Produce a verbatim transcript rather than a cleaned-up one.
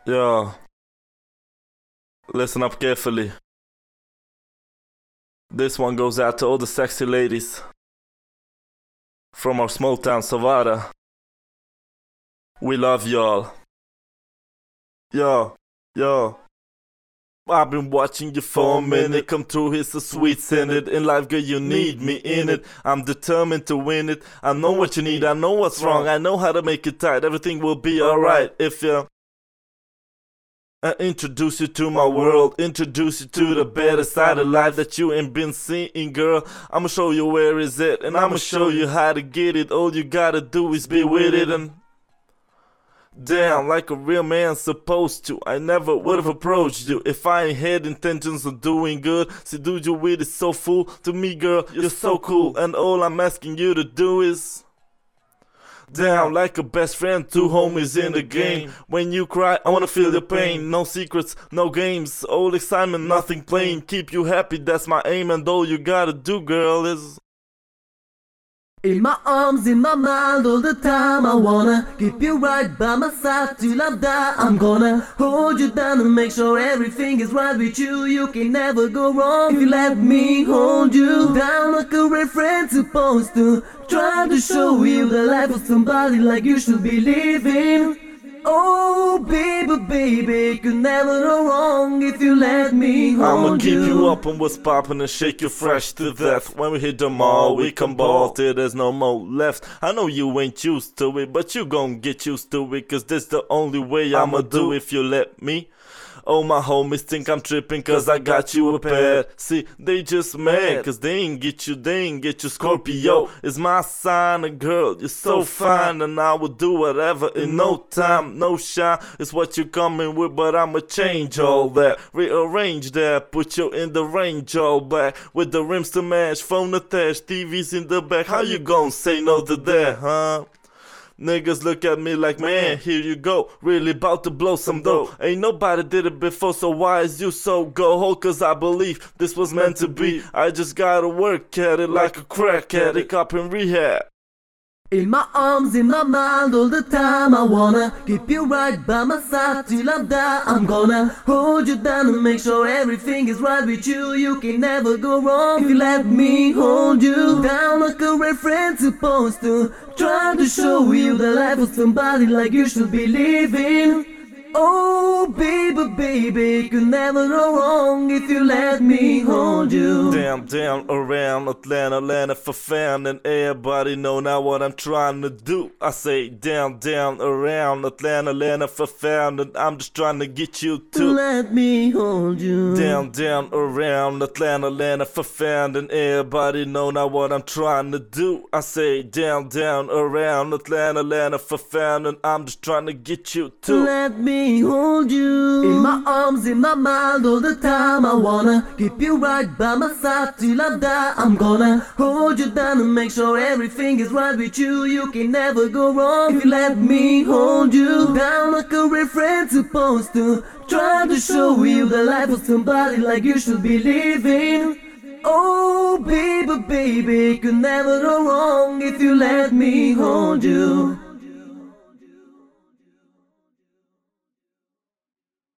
Yo, listen up carefully. This one goes out to all the sexy ladies from our small town Savara. We love y'all. Yo, yo. I've been watching you for a minute. Come through, here's a sweet scented. In life, girl, you need me in it. I'm determined to win it. I know what you need, I know what's wrong. I know how to make it tight. Everything will be alright if you I introduce you to my world, introduce you to the better side of life that you ain't been seeing, girl. I'ma show you where is it, and I'ma show you how to get it. All you gotta do is be with it and damn, like a real man supposed to. I never would've approached you if I ain't had intentions of doing good. See, dude, you with it so full to me, girl. You're so cool, and all I'm asking you to do is down like a best friend, two homies in the game. When you cry, I wanna feel your pain. No secrets, no games, all excitement, nothing plain. Keep you happy, that's my aim, and all you gotta do, girl, is in my arms, in my mind, all the time. I wanna keep you right by my side till I die. I'm gonna hold you down and make sure everything is right with you. You can never go wrong if you let me hold you down like a real friend supposed to. Trying to show you the life of somebody like you should be living. Oh baby, baby, could never go wrong if you let me hold I'ma keep you. you up on what's poppin' and shake you fresh to death. When we hit the mall, we come ball till there's no more left. I know you ain't used to it, but you gon' get used to it, cause this the only way I'ma do if you let me. Oh, my homies think I'm tripping cause I got you a pet. See, they just mad cause they ain't get you, they ain't get you. Scorpio is my sign, and girl, you're so fine, and I will do whatever in no time, no shine. It's what you coming with, but I'ma change all that, rearrange that, put you in the range all back, with the rims to match, phone attached, T Vs in the back. How you gon' say no to that, huh? Niggas look at me like, man, here you go, really about to blow some dough. Ain't nobody did it before, so why is you so go hold? Cause I believe this was meant to be. I just gotta work at it like a crack addict up in rehab. In my arms, in my mind, all the time. I wanna keep you right by my side till I die. I'm gonna hold you down and make sure everything is right with you. You can never go wrong if you let me hold you down like a real friend supposed to. Trying to show you the life of somebody like you should be living. Oh baby, baby, could never go wrong if you let me hold you. Down, down, around Atlanta, Atlanta for fan, and everybody know now what I'm trying to do. I say down, down, around Atlanta, Atlanta for fan, and I'm just trying to get you to let me hold you. Down, down, around Atlanta, Atlanta for fan, and everybody know now what I'm trying to do. I say down, down, around Atlanta, Atlanta for fan, and I'm just trying to get you to let me hold you in my arms, in my mind, all the time. I wanna keep you right by my side till I die. I'm gonna hold you down and make sure everything is right with you. You can never go wrong if you let me hold you down like a real friend supposed to. Trying to show you the life of somebody like you should be living. Oh baby, baby, could never go wrong if you let me hold you.